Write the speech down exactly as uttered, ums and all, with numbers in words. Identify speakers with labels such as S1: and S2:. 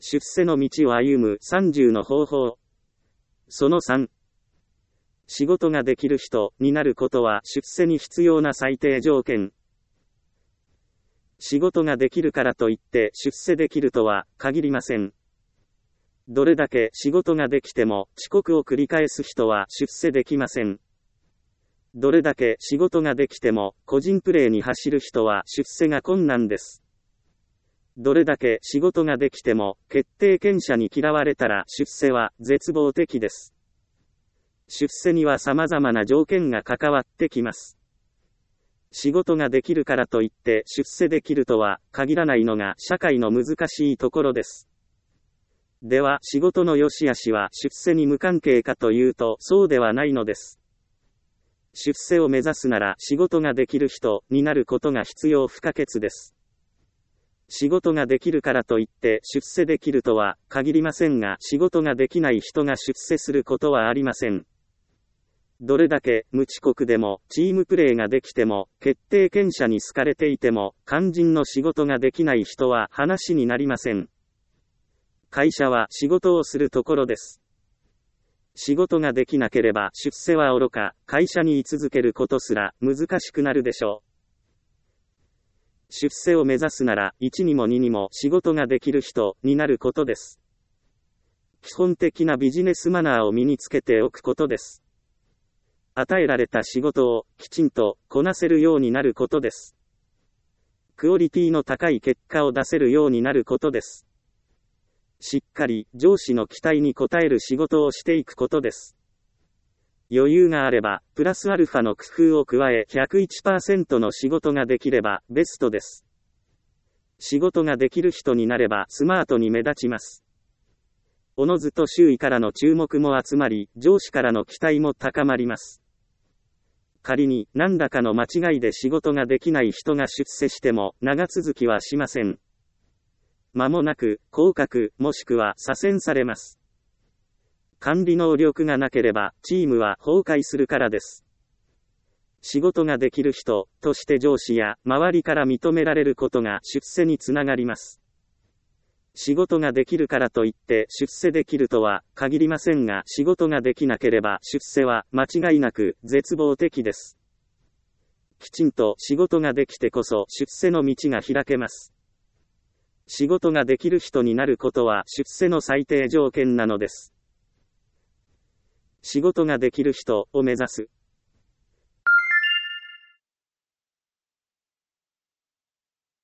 S1: 出世の道を歩むさんじゅうの方法。そのさん。仕事ができる人になることは出世に必要な最低条件。仕事ができるからといって出世できるとは限りません。どれだけ仕事ができても遅刻を繰り返す人は出世できません。どれだけ仕事ができても個人プレーに走る人は出世が困難です。どれだけ仕事ができても決定権者に嫌われたら出世は絶望的です。出世には様々な条件が関わってきます。仕事ができるからといって出世できるとは限らないのが社会の難しいところです。では仕事の良し悪しは出世に無関係かというとそうではないのです。出世を目指すなら仕事ができる人になることが必要不可欠です。仕事ができるからといって出世できるとは限りませんが、仕事ができない人が出世することはありません。どれだけ無遅刻でもチームプレーができても決定権者に好かれていても肝心の仕事ができない人は話になりません。会社は仕事をするところです。仕事ができなければ出世は愚か、会社に居続けることすら難しくなるでしょう。出世を目指すならいちにもににも仕事ができる人になることです。基本的なビジネスマナーを身につけておくことです。与えられた仕事をきちんとこなせるようになることです。クオリティの高い結果を出せるようになることです。しっかり上司の期待に応える仕事をしていくことです。余裕があれば、プラスアルファの工夫を加え ひゃくいちパーセント の仕事ができればベストです。仕事ができる人になればスマートに目立ちます。おのずと周囲からの注目も集まり、上司からの期待も高まります。仮に何らかの間違いで仕事ができない人が出世しても長続きはしません。間もなく降格もしくは左遷されます。管理能力がなければチームは崩壊するからです。仕事ができる人として上司や周りから認められることが出世につながります。仕事ができるからといって出世できるとは限りませんが、仕事ができなければ出世は間違いなく絶望的です。きちんと仕事ができてこそ出世の道が開けます。仕事ができる人になることは出世の最低条件なのです。仕事ができる人を目指す。